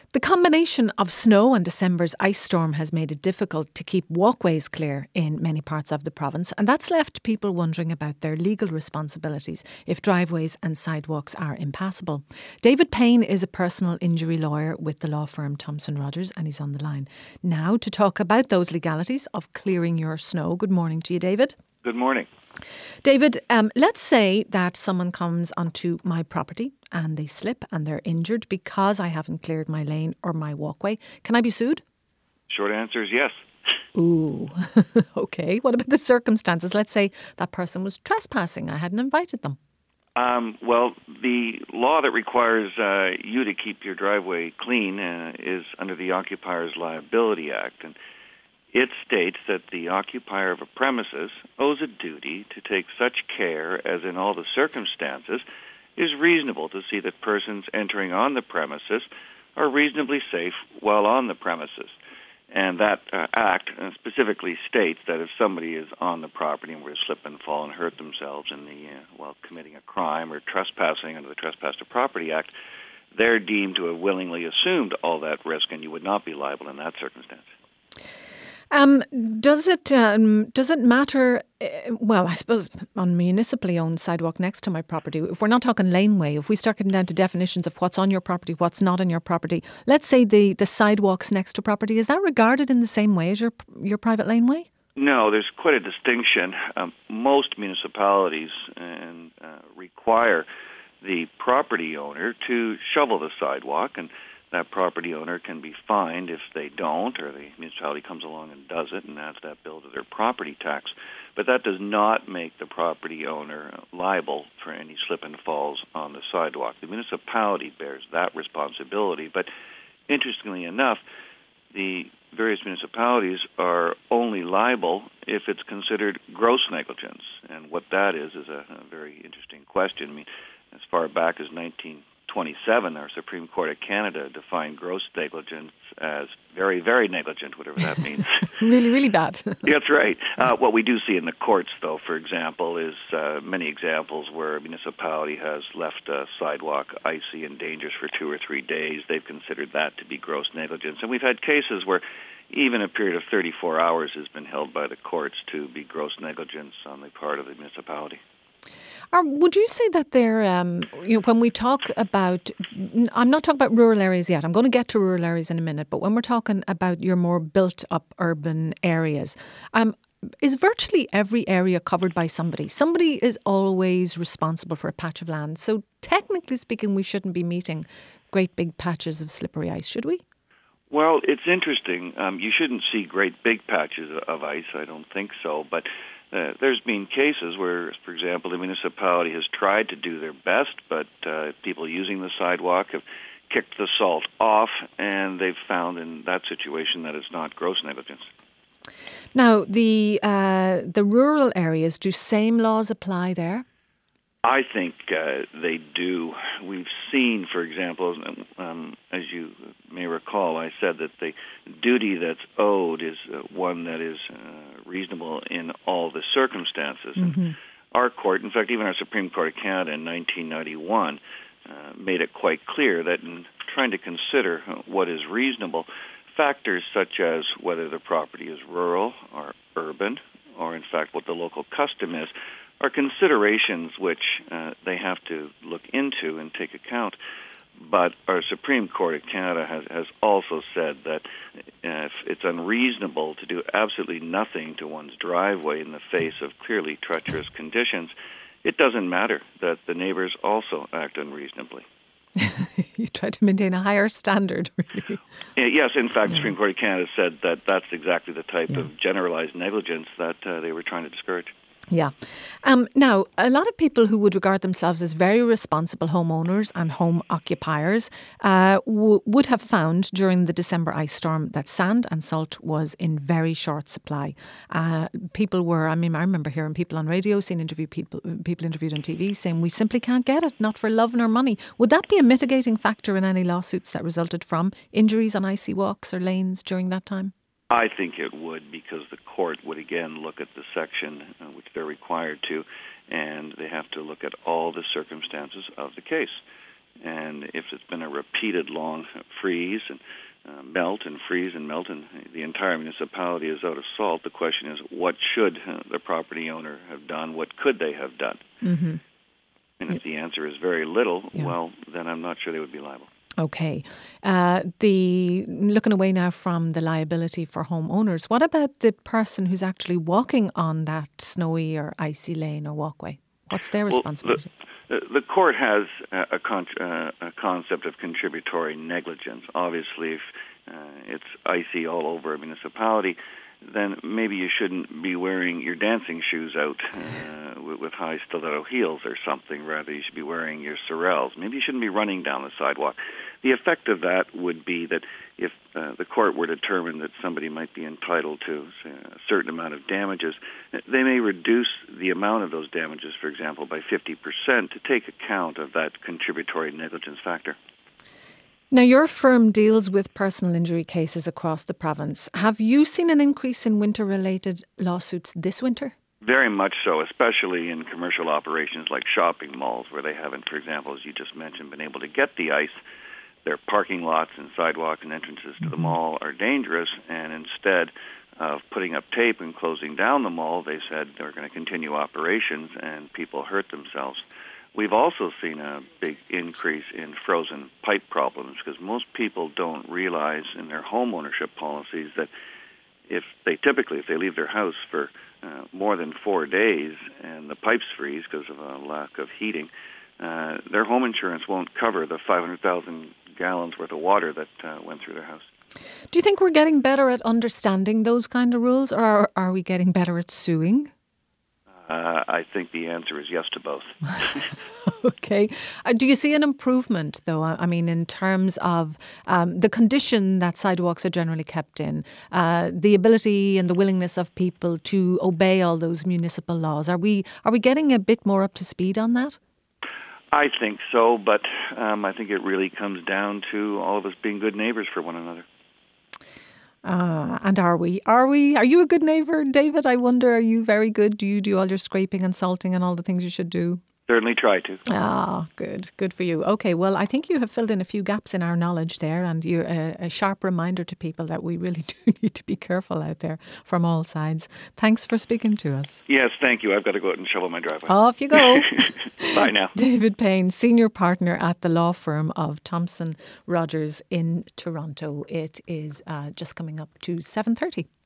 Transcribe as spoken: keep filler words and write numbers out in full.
The combination of snow and December's ice storm has made it difficult to keep walkways clear in many parts of the province, and that's left people wondering about their legal responsibilities if driveways and sidewalks are impassable. David Payne is a personal injury lawyer with the law firm Thompson Rogers, and he's on the line now to talk about those legalities of clearing your snow. Good morning to you, David. Good morning. David, um, let's say that someone comes onto my property and they slip and they're injured because I haven't cleared my lane or my walkway. Can I be sued? Short answer is yes. Ooh, okay. What about the circumstances? Let's say that person was trespassing. I hadn't invited them. Um, well, the law that requires uh, you to keep your driveway clean uh, is under the Occupiers Liability Act. And it states that the occupier of a premises owes a duty to take such care as in all the circumstances is reasonable to see that persons entering on the premises are reasonably safe while on the premises. And that uh, act uh, specifically states that if somebody is on the property and were to slip and fall and hurt themselves in the uh, while committing a crime or trespassing under the Trespass to Property Act, they're deemed to have willingly assumed all that risk, and you would not be liable in that circumstance. Um, does it um, does it matter? Uh, well, I suppose on municipally owned sidewalk next to my property, if we're not talking laneway, if we start getting down to definitions of what's on your property, what's not on your property, let's say the, the sidewalks next to property, is that regarded in the same way as your your private laneway? No, there's quite a distinction. Um, most municipalities and uh, require the property owner to shovel the sidewalk, and that property owner can be fined if they don't, or the municipality comes along and does it and adds that bill to their property tax. But that does not make the property owner liable for any slip and falls on the sidewalk. The municipality bears that responsibility. But interestingly enough, the various municipalities are only liable if it's considered gross negligence. And what that is is a, a very interesting question. I mean, as far back as nineteen twenty-seven, our Supreme Court of Canada defined gross negligence as very, very negligent, whatever that means. Really, really bad. That's right. Uh, what we do see in the courts, though, for example, is uh, many examples where a municipality has left a sidewalk icy and dangerous for two or three days. They've considered that to be gross negligence. And we've had cases where even a period of thirty-four hours has been held by the courts to be gross negligence on the part of the municipality. Or would you say that they're, um, you know, when we talk about, I'm not talking about rural areas yet, I'm going to get to rural areas in a minute, but when we're talking about your more built-up urban areas, um, is virtually every area covered by somebody? Somebody is always responsible for a patch of land. So technically speaking, we shouldn't be meeting great big patches of slippery ice, should we? Well, it's interesting. Um, you shouldn't see great big patches of ice, I don't think so, but Uh, there's been cases where, for example, the municipality has tried to do their best, but uh, people using the sidewalk have kicked the salt off, and they've found in that situation that it's not gross negligence. Now, the uh, the rural areas, do same laws apply there? I think uh, they do. We've seen, for example, um, as you may recall, I said that the duty that's owed is uh, one that is uh, reasonable in all the circumstances. Mm-hmm. And our court, in fact, even our Supreme Court of Canada in nineteen ninety-one, uh, made it quite clear that in trying to consider what is reasonable, factors such as whether the property is rural or urban, or in fact what the local custom is, are considerations which uh, they have to look into and take account. But our Supreme Court of Canada has, has also said that if it's unreasonable to do absolutely nothing to one's driveway in the face of clearly treacherous conditions, it doesn't matter that the neighbors also act unreasonably. You try to maintain a higher standard, really. Yes, in fact, the Supreme Court of Canada said that that's exactly the type yeah. of generalized negligence that uh, they were trying to discourage. Yeah. Um, now, a lot of people who would regard themselves as very responsible homeowners and home occupiers uh, w- would have found during the December ice storm that sand and salt was in very short supply. Uh, people were, I mean, I remember hearing people on radio, seeing interview people, people interviewed on T V saying, we simply can't get it, not for love nor money. Would that be a mitigating factor in any lawsuits that resulted from injuries on icy walks or lanes during that time? I think it would, because the court would again look at the section uh, which they're required to, and they have to look at all the circumstances of the case. And if it's been a repeated long freeze and uh, melt and freeze and melt and the entire municipality is out of salt, the question is, what should uh, the property owner have done? What could they have done? Mm-hmm. And if the answer is very little, yeah. well, then I'm not sure they would be liable. Okay. Uh, the looking away now from the liability for homeowners, what about the person who's actually walking on that snowy or icy lane or walkway? What's their responsibility? Well, the, the court has a, a, con- uh, a concept of contributory negligence. Obviously, if uh, it's icy all over a municipality, then maybe you shouldn't be wearing your dancing shoes out uh, with, with high stiletto heels or something. Rather, you should be wearing your Sorels. Maybe you shouldn't be running down the sidewalk. The effect of that would be that if uh, the court were to determine that somebody might be entitled to say, a certain amount of damages, they may reduce the amount of those damages, for example, by fifty percent to take account of that contributory negligence factor. Now, your firm deals with personal injury cases across the province. Have you seen an increase in winter-related lawsuits this winter? Very much so, especially in commercial operations like shopping malls, where they haven't, for example, as you just mentioned, been able to get the ice. Their parking lots and sidewalks and entrances to the mall are dangerous, and instead of putting up tape and closing down the mall, they said they're going to continue operations, and people hurt themselves. We've also seen a big increase in frozen pipe problems because most people don't realize in their home ownership policies that if they typically, if they leave their house for uh, more than four days and the pipes freeze because of a lack of heating, uh, their home insurance won't cover the five hundred thousand gallons worth of water that uh, went through their house. Do you think we're getting better at understanding those kind of rules, or are, are we getting better at suing? Uh, I think the answer is yes to both. Okay. Uh, do you see an improvement, though? I mean, in terms of um, the condition that sidewalks are generally kept in, uh, the ability and the willingness of people to obey all those municipal laws. Are we are we getting a bit more up to speed on that? I think so, but um, I think it really comes down to all of us being good neighbors for one another. Uh, and are we? Are we? Are you a good neighbour, David? I wonder, are you very good? Do you do all your scraping and salting and all the things you should do? Certainly try to. Ah, good. Good for you. Okay, well, I think you have filled in a few gaps in our knowledge there, and you're a, a sharp reminder to people that we really do need to be careful out there from all sides. Thanks for speaking to us. Yes, thank you. I've got to go out and shovel my driveway. Off you go. Bye now. David Payne, senior partner at the law firm of Thompson Rogers in Toronto. It is uh, just coming up to seven thirty.